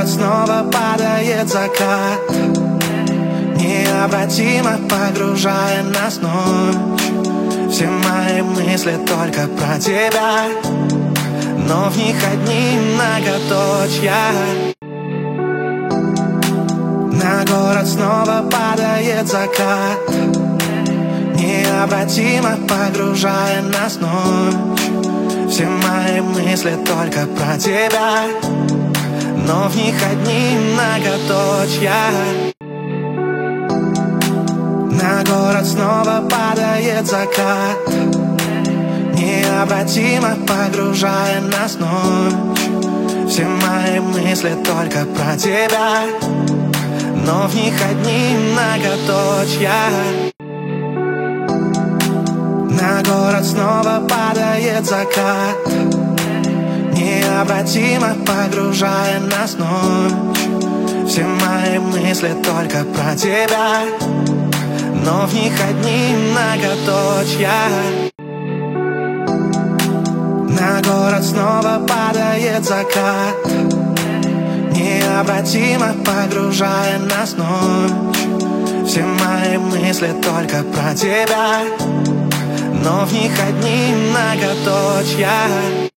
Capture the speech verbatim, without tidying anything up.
город снова падает закат, необратимо погружая нас в ночь. Все мои мысли только про тебя, но в них одни многоточья. На город снова падает закат, необратимо погружая нас в ночь. Все мои мысли только про тебя, но в них одни многоточья. На город снова падает закат, необратимо погружая нас в ночь. Все мои мысли только про тебя, но в них одни многоточья. На город снова падает закат, необратимо погружая нас в ночь. Все мои мысли только про тебя, но в них одни многоточья. На город снова падает закат, необратимо погружая нас в ночь. Все мои мысли только про тебя, но в них одни многоточья.